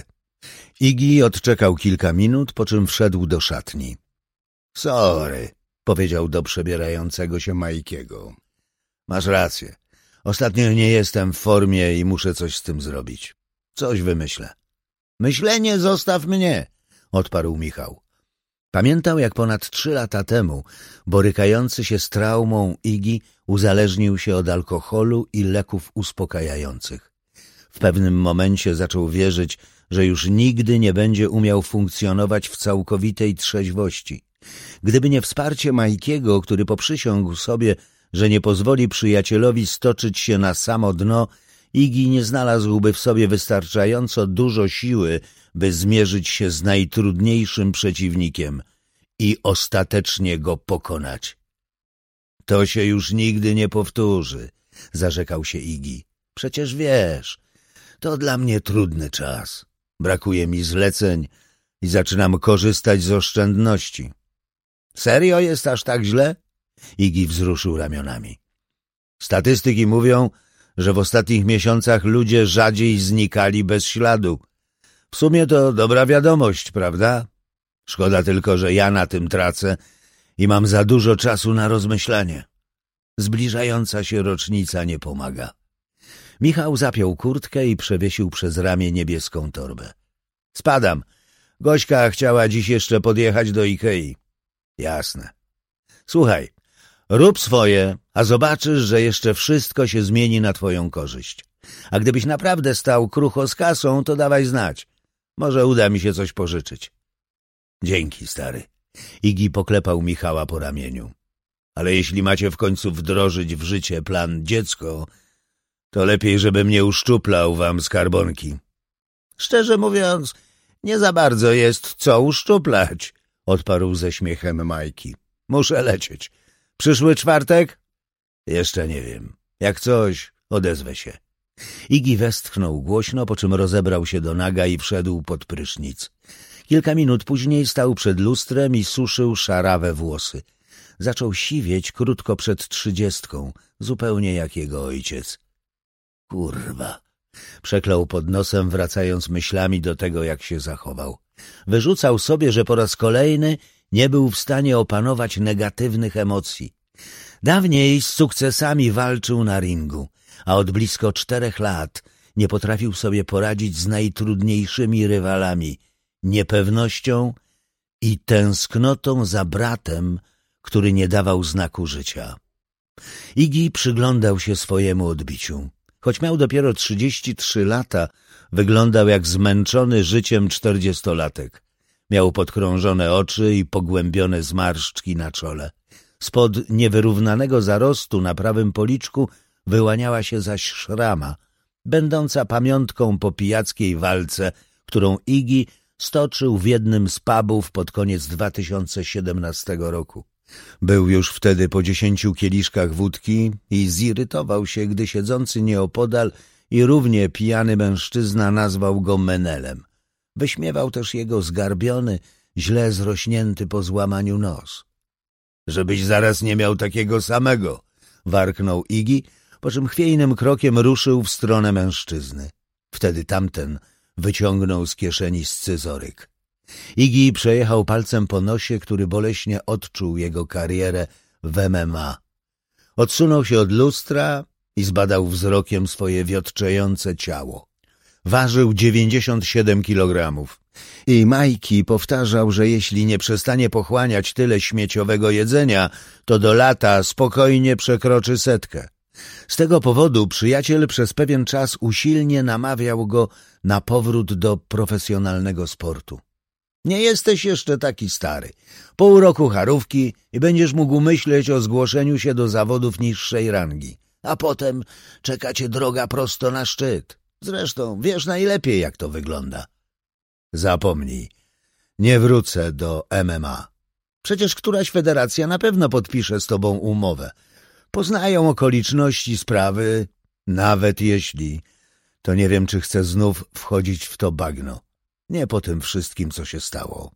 Igi odczekał kilka minut, po czym wszedł do szatni. — Sorry — powiedział do przebierającego się Majkiego. — Masz rację. Ostatnio nie jestem w formie i muszę coś z tym zrobić. Coś wymyślę. — Myślenie zostaw mnie — odparł Michał. Pamiętał, jak ponad trzy lata temu, borykający się z traumą Igi, uzależnił się od alkoholu i leków uspokajających. W pewnym momencie zaczął wierzyć, że już nigdy nie będzie umiał funkcjonować w całkowitej trzeźwości. Gdyby nie wsparcie Majkiego, który poprzysiągł sobie, że nie pozwoli przyjacielowi stoczyć się na samo dno, Igi nie znalazłby w sobie wystarczająco dużo siły, by zmierzyć się z najtrudniejszym przeciwnikiem i ostatecznie go pokonać. — To się już nigdy nie powtórzy — zarzekał się Igi. — Przecież wiesz, to dla mnie trudny czas. Brakuje mi zleceń i zaczynam korzystać z oszczędności. — Serio jest aż tak źle? Igi wzruszył ramionami. Statystyki mówią, że w ostatnich miesiącach ludzie rzadziej znikali bez śladu. W sumie to dobra wiadomość, prawda? Szkoda tylko, że ja na tym tracę i mam za dużo czasu na rozmyślanie. Zbliżająca się rocznica nie pomaga. Michał zapiął kurtkę i przewiesił przez ramię niebieską torbę. — Spadam. Gośka chciała dziś jeszcze podjechać do Ikei. — Jasne. — Słuchaj, rób swoje, a zobaczysz, że jeszcze wszystko się zmieni na twoją korzyść. A gdybyś naprawdę stał krucho z kasą, to dawaj znać. Może uda mi się coś pożyczyć. — Dzięki, stary. Igi poklepał Michała po ramieniu. — Ale jeśli macie w końcu wdrożyć w życie plan dziecko, to lepiej, żebym nie uszczuplał wam skarbonki. — Szczerze mówiąc, nie za bardzo jest co uszczuplać — odparł ze śmiechem Majki. — Muszę lecieć. Przyszły czwartek? — Jeszcze nie wiem. Jak coś, odezwę się. Iggy westchnął głośno, po czym rozebrał się do naga i wszedł pod prysznic. Kilka minut później stał przed lustrem i suszył szarawe włosy. Zaczął siwieć krótko przed trzydziestką, zupełnie jak jego ojciec. Kurwa! Przeklął pod nosem, wracając myślami do tego, jak się zachował. Wyrzucał sobie, że po raz kolejny nie był w stanie opanować negatywnych emocji. Dawniej z sukcesami walczył na ringu, a od blisko czterech lat nie potrafił sobie poradzić z najtrudniejszymi rywalami, niepewnością i tęsknotą za bratem, który nie dawał znaku życia. Iggy przyglądał się swojemu odbiciu. Choć miał dopiero trzydzieści trzy lata, wyglądał jak zmęczony życiem czterdziestolatek. Miał podkrążone oczy i pogłębione zmarszczki na czole. Spod niewyrównanego zarostu na prawym policzku wyłaniała się zaś szrama, będąca pamiątką po pijackiej walce, którą Iggy stoczył w jednym z pubów pod koniec dwa tysiące siedemnastego roku. Był już wtedy po dziesięciu kieliszkach wódki i zirytował się, gdy siedzący nieopodal i równie pijany mężczyzna nazwał go menelem. Wyśmiewał też jego zgarbiony, źle zrośnięty po złamaniu nos. — Żebyś zaraz nie miał takiego samego! — warknął Iggy, po czym chwiejnym krokiem ruszył w stronę mężczyzny. Wtedy tamten wyciągnął z kieszeni scyzoryk. Iggy przejechał palcem po nosie, który boleśnie odczuł jego karierę w M M A. Odsunął się od lustra i zbadał wzrokiem swoje wiotczejące ciało. Ważył dziewięćdziesiąt siedem kilogramów i Majki powtarzał, że jeśli nie przestanie pochłaniać tyle śmieciowego jedzenia, to do lata spokojnie przekroczy setkę. Z tego powodu przyjaciel przez pewien czas usilnie namawiał go na powrót do profesjonalnego sportu. Nie jesteś jeszcze taki stary. Pół roku charówki i będziesz mógł myśleć o zgłoszeniu się do zawodów niższej rangi. A potem czeka cię droga prosto na szczyt. Zresztą wiesz najlepiej, jak to wygląda. Zapomnij. Nie wrócę do M M A. Przecież któraś federacja na pewno podpisze z tobą umowę. Poznają okoliczności sprawy, nawet jeśli, to nie wiem, czy chcę znów wchodzić w to bagno. Nie po tym wszystkim, co się stało.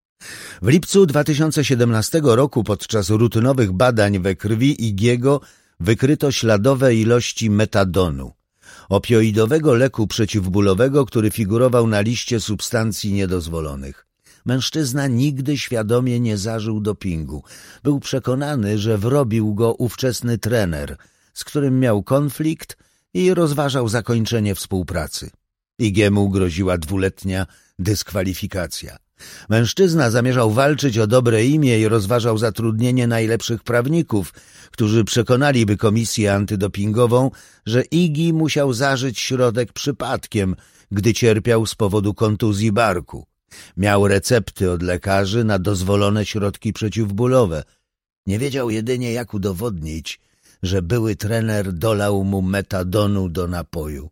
W lipcu dwa tysiące siedemnastego roku podczas rutynowych badań we krwi Iggy'ego wykryto śladowe ilości metadonu, opioidowego leku przeciwbólowego, który figurował na liście substancji niedozwolonych. Mężczyzna nigdy świadomie nie zażył dopingu. Był przekonany, że wrobił go ówczesny trener, z którym miał konflikt i rozważał zakończenie współpracy. Iggy'emu groziła dwuletnia dyskwalifikacja. Mężczyzna zamierzał walczyć o dobre imię i rozważał zatrudnienie najlepszych prawników, którzy przekonaliby komisję antydopingową, że Iggy musiał zażyć środek przypadkiem, gdy cierpiał z powodu kontuzji barku. Miał recepty od lekarzy na dozwolone środki przeciwbólowe. Nie wiedział jedynie, jak udowodnić, że były trener dolał mu metadonu do napoju.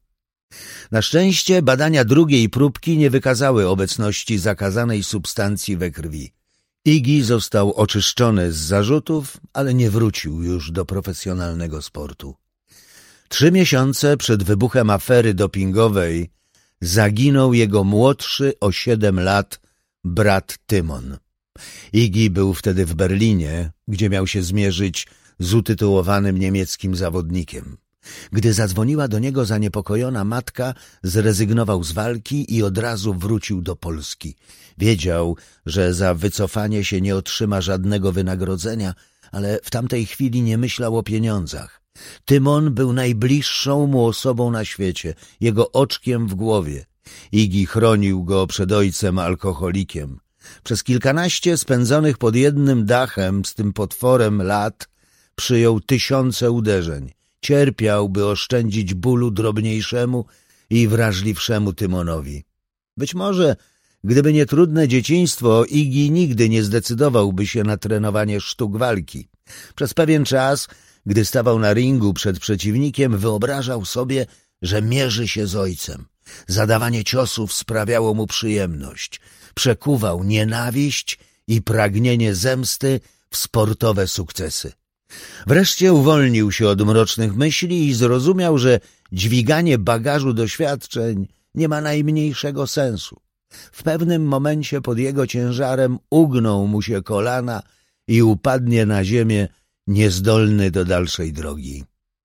Na szczęście badania drugiej próbki nie wykazały obecności zakazanej substancji we krwi. Iggy został oczyszczony z zarzutów, ale nie wrócił już do profesjonalnego sportu. Trzy miesiące przed wybuchem afery dopingowej zaginął jego młodszy o siedem lat brat Tymon. Iggy był wtedy w Berlinie, gdzie miał się zmierzyć z utytułowanym niemieckim zawodnikiem. Gdy zadzwoniła do niego zaniepokojona matka, zrezygnował z walki i od razu wrócił do Polski. Wiedział, że za wycofanie się nie otrzyma żadnego wynagrodzenia, ale w tamtej chwili nie myślał o pieniądzach. Tymon był najbliższą mu osobą na świecie, jego oczkiem w głowie. Iggy chronił go przed ojcem alkoholikiem. Przez kilkanaście spędzonych pod jednym dachem z tym potworem lat przyjął tysiące uderzeń. Cierpiał, by oszczędzić bólu drobniejszemu i wrażliwszemu Tymonowi. Być może, gdyby nie trudne dzieciństwo, Iggy nigdy nie zdecydowałby się na trenowanie sztuk walki. Przez pewien czas, gdy stawał na ringu przed przeciwnikiem, wyobrażał sobie, że mierzy się z ojcem. Zadawanie ciosów sprawiało mu przyjemność. Przekuwał nienawiść i pragnienie zemsty w sportowe sukcesy. Wreszcie uwolnił się od mrocznych myśli i zrozumiał, że dźwiganie bagażu doświadczeń nie ma najmniejszego sensu. W pewnym momencie pod jego ciężarem ugną mu się kolana i upadnie na ziemię niezdolny do dalszej drogi.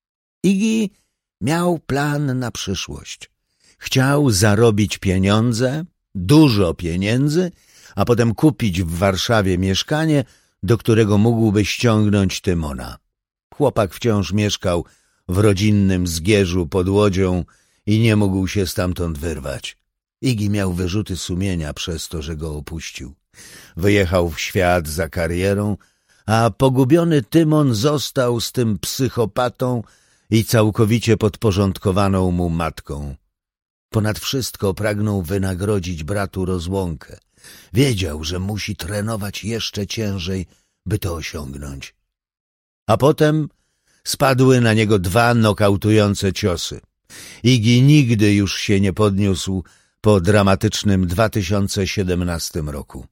Iggy miał plan na przyszłość. Chciał zarobić pieniądze, dużo pieniędzy, a potem kupić w Warszawie mieszkanie, do którego mógłby ściągnąć Tymona. Chłopak wciąż mieszkał w rodzinnym Zgierzu pod Łodzią i nie mógł się stamtąd wyrwać. Iggy miał wyrzuty sumienia przez to, że go opuścił. Wyjechał w świat za karierą, a pogubiony Tymon został z tym psychopatą i całkowicie podporządkowaną mu matką. Ponad wszystko pragnął wynagrodzić bratu rozłąkę. Wiedział, że musi trenować jeszcze ciężej, by to osiągnąć. A potem spadły na niego dwa nokautujące ciosy. Iggy nigdy już się nie podniósł po dramatycznym dwa tysiące siedemnastym roku.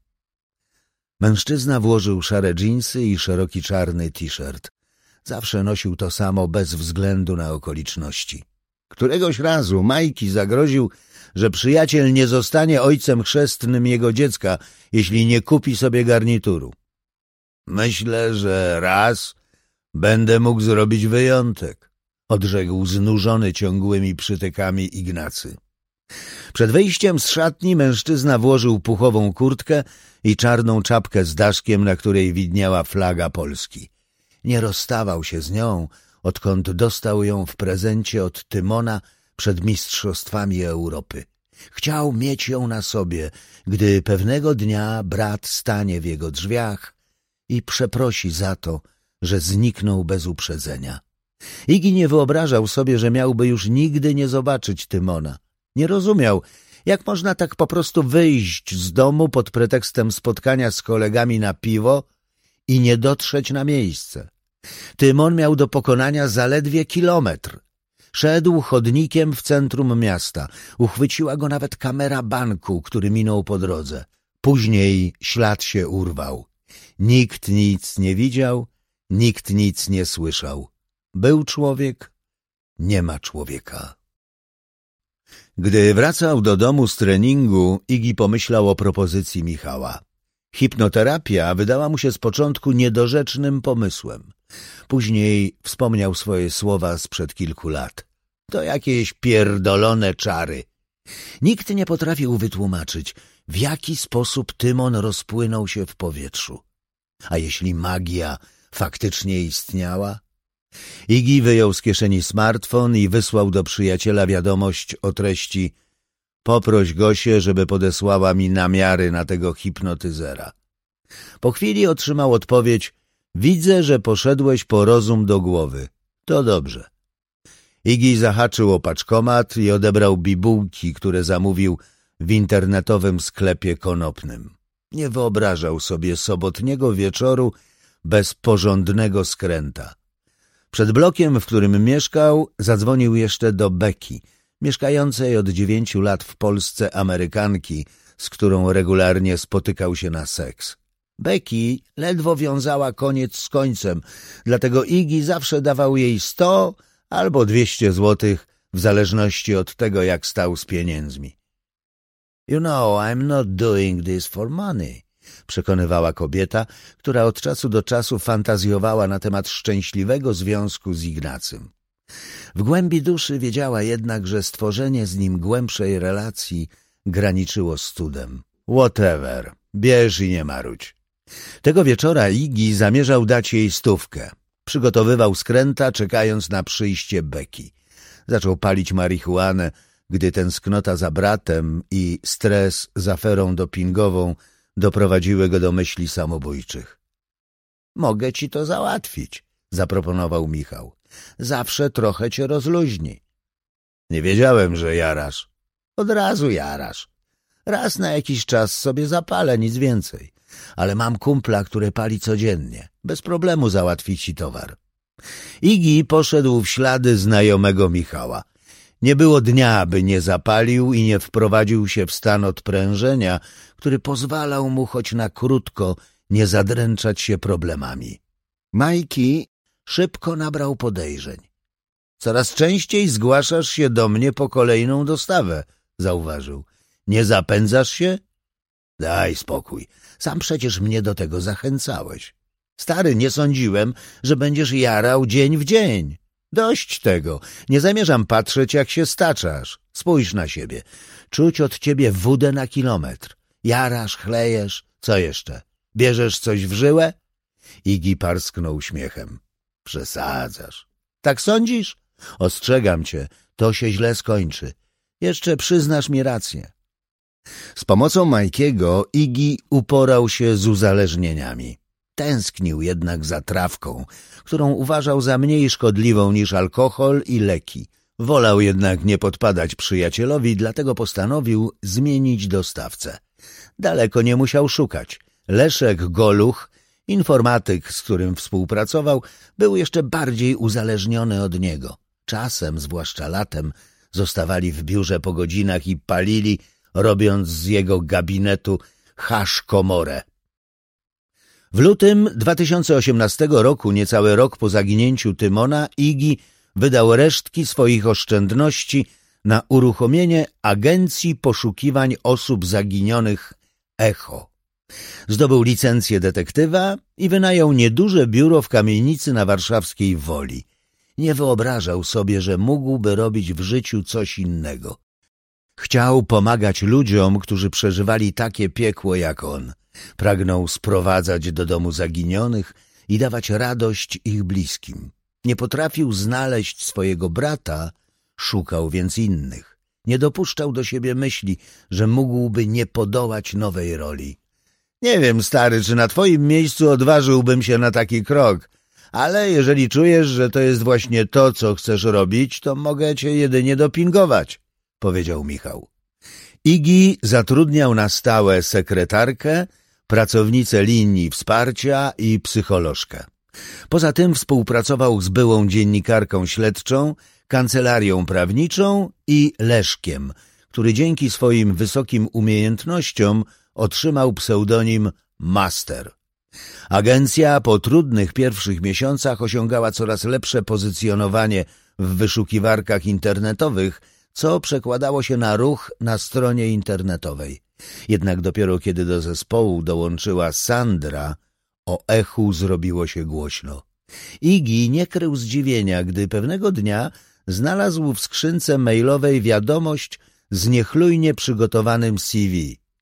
Mężczyzna włożył szare dżinsy i szeroki czarny t-shirt. Zawsze nosił to samo bez względu na okoliczności. Któregoś razu Majki zagroził, że przyjaciel nie zostanie ojcem chrzestnym jego dziecka, jeśli nie kupi sobie garnituru. Myślę, że raz będę mógł zrobić wyjątek, odrzekł znużony ciągłymi przytykami Ignacy. Przed wyjściem z szatni mężczyzna włożył puchową kurtkę i czarną czapkę z daszkiem, na której widniała flaga Polski. Nie rozstawał się z nią, odkąd dostał ją w prezencie od Tymona przed Mistrzostwami Europy. Chciał mieć ją na sobie, gdy pewnego dnia brat stanie w jego drzwiach i przeprosi za to, że zniknął bez uprzedzenia. Iggy nie wyobrażał sobie, że miałby już nigdy nie zobaczyć Tymona. Nie rozumiał, jak można tak po prostu wyjść z domu pod pretekstem spotkania z kolegami na piwo i nie dotrzeć na miejsce. Tymon miał do pokonania zaledwie kilometr. Szedł chodnikiem w centrum miasta. Uchwyciła go nawet kamera banku, który minął po drodze. Później ślad się urwał. Nikt nic nie widział, nikt nic nie słyszał. Był człowiek, nie ma człowieka. Gdy wracał do domu z treningu, Iggy pomyślał o propozycji Michała. Hipnoterapia wydała mu się z początku niedorzecznym pomysłem. Później wspomniał swoje słowa sprzed kilku lat. To jakieś pierdolone czary. Nikt nie potrafił wytłumaczyć, w jaki sposób Tymon rozpłynął się w powietrzu. A jeśli magia faktycznie istniała? Iggy wyjął z kieszeni smartfon i wysłał do przyjaciela wiadomość o treści: poproś Gosię, żeby podesłała mi namiary na tego hipnotyzera. Po chwili otrzymał odpowiedź: widzę, że poszedłeś po rozum do głowy. To dobrze. Iggy zahaczył o paczkomat i odebrał bibułki, które zamówił w internetowym sklepie konopnym. Nie wyobrażał sobie sobotniego wieczoru bez porządnego skręta. Przed blokiem, w którym mieszkał, zadzwonił jeszcze do Becky, mieszkającej od dziewięciu lat w Polsce Amerykanki, z którą regularnie spotykał się na seks. Becky ledwo wiązała koniec z końcem, dlatego Iggy zawsze dawał jej sto albo dwieście złotych, w zależności od tego, jak stał z pieniędzmi. You know, I'm not doing this for money, przekonywała kobieta, która od czasu do czasu fantazjowała na temat szczęśliwego związku z Ignacym. W głębi duszy wiedziała jednak, że stworzenie z nim głębszej relacji graniczyło z cudem. Whatever, bierz i nie marudź. Tego wieczora Iggy zamierzał dać jej stówkę. Przygotowywał skręta, czekając na przyjście Becky. Zaczął palić marihuanę, gdy tęsknota za bratem i stres z aferą dopingową doprowadziły go do myśli samobójczych. Mogę ci to załatwić, zaproponował Michał. Zawsze trochę cię rozluźni. Nie wiedziałem, że jarasz. Od razu jarasz. Raz na jakiś czas sobie zapalę, nic więcej. Ale mam kumpla, który pali codziennie. Bez problemu załatwi ci towar. Iggy poszedł w ślady znajomego Michała. Nie było dnia, by nie zapalił i nie wprowadził się w stan odprężenia, który pozwalał mu choć na krótko nie zadręczać się problemami. Majki szybko nabrał podejrzeń. Coraz częściej zgłaszasz się do mnie po kolejną dostawę, zauważył. Nie zapędzasz się? Daj spokój, sam przecież mnie do tego zachęcałeś. Stary, nie sądziłem, że będziesz jarał dzień w dzień. Dość tego, nie zamierzam patrzeć, jak się staczasz. Spójrz na siebie, czuć od ciebie wódę na kilometr. Jarasz, chlejesz, co jeszcze? Bierzesz coś w żyłę? Iggy parsknął śmiechem. Przesadzasz. Tak sądzisz? Ostrzegam cię, to się źle skończy. Jeszcze przyznasz mi rację. Z pomocą Majkiego Iggy uporał się z uzależnieniami. Tęsknił jednak za trawką, którą uważał za mniej szkodliwą niż alkohol i leki. Wolał jednak nie podpadać przyjacielowi, dlatego postanowił zmienić dostawcę. Daleko nie musiał szukać. Leszek Goluch, informatyk, z którym współpracował, był jeszcze bardziej uzależniony od niego. Czasem, zwłaszcza latem, zostawali w biurze po godzinach i palili, robiąc z jego gabinetu hasz-komorę. W lutym dwa tysiące osiemnastego roku, niecały rok po zaginięciu Tymona, Iggy wydał resztki swoich oszczędności na uruchomienie Agencji Poszukiwań Osób Zaginionych Echo. Zdobył licencję detektywa i wynajął nieduże biuro w kamienicy na warszawskiej Woli. Nie wyobrażał sobie, że mógłby robić w życiu coś innego. Chciał pomagać ludziom, którzy przeżywali takie piekło jak on. Pragnął sprowadzać do domu zaginionych i dawać radość ich bliskim. Nie potrafił znaleźć swojego brata, szukał więc innych. Nie dopuszczał do siebie myśli, że mógłby nie podołać nowej roli. Nie wiem, stary, czy na twoim miejscu odważyłbym się na taki krok, ale jeżeli czujesz, że to jest właśnie to, co chcesz robić, to mogę cię jedynie dopingować, powiedział Michał. Iggy zatrudniał na stałe sekretarkę, pracownicę linii wsparcia i psycholożkę. Poza tym współpracował z byłą dziennikarką śledczą, kancelarią prawniczą i Leszkiem, który dzięki swoim wysokim umiejętnościom otrzymał pseudonim Master. Agencja po trudnych pierwszych miesiącach osiągała coraz lepsze pozycjonowanie w wyszukiwarkach internetowych, co przekładało się na ruch na stronie internetowej. Jednak dopiero kiedy do zespołu dołączyła Sandra, o Echu zrobiło się głośno. Iggy nie krył zdziwienia, gdy pewnego dnia znalazł w skrzynce mailowej wiadomość z niechlujnie przygotowanym C V.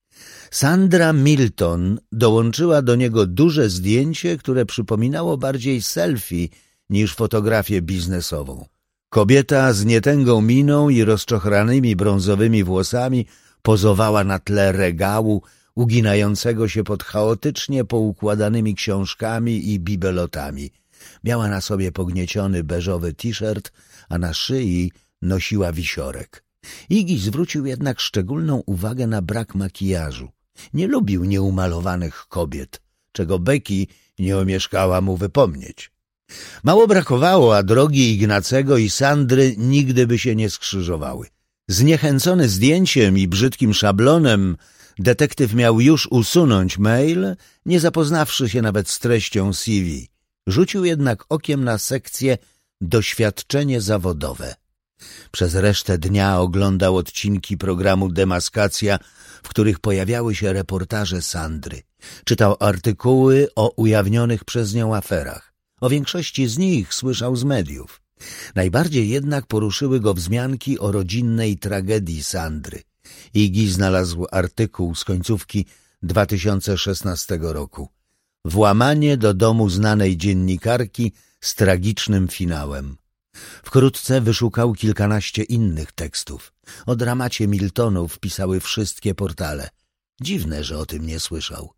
Sandra Milton dołączyła do niego duże zdjęcie, które przypominało bardziej selfie niż fotografię biznesową. Kobieta z nietęgą miną i rozczochranymi brązowymi włosami pozowała na tle regału uginającego się pod chaotycznie poukładanymi książkami i bibelotami. Miała na sobie pognieciony beżowy t-shirt, a na szyi nosiła wisiorek. Iggy zwrócił jednak szczególną uwagę na brak makijażu. Nie lubił nieumalowanych kobiet, czego Becky nie omieszkała mu wypomnieć. Mało brakowało, a drogi Ignacego i Sandry nigdy by się nie skrzyżowały. Zniechęcony zdjęciem i brzydkim szablonem, detektyw miał już usunąć mail, nie zapoznawszy się nawet z treścią C V. Rzucił jednak okiem na sekcję doświadczenie zawodowe. Przez resztę dnia oglądał odcinki programu Demaskacja, w których pojawiały się reportaże Sandry. Czytał artykuły o ujawnionych przez nią aferach. O większości z nich słyszał z mediów. Najbardziej jednak poruszyły go wzmianki o rodzinnej tragedii Sandry. Iggy znalazł artykuł z końcówki dwa tysiące szesnastego roku. Włamanie do domu znanej dziennikarki z tragicznym finałem. Wkrótce wyszukał kilkanaście innych tekstów. O dramacie Miltonów pisały wszystkie portale. Dziwne, że o tym nie słyszał.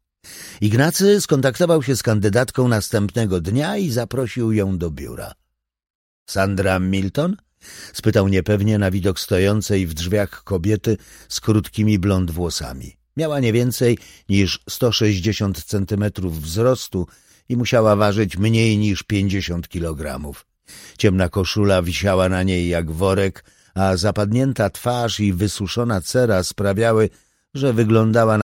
Ignacy skontaktował się z kandydatką następnego dnia i zaprosił ją do biura. Sandra Milton? Spytał niepewnie na widok stojącej w drzwiach kobiety z krótkimi blond włosami. Miała nie więcej niż sto sześćdziesiąt centymetrów wzrostu i musiała ważyć mniej niż pięćdziesiąt kilogramów. Ciemna koszula wisiała na niej jak worek, a zapadnięta twarz i wysuszona cera sprawiały, że wyglądała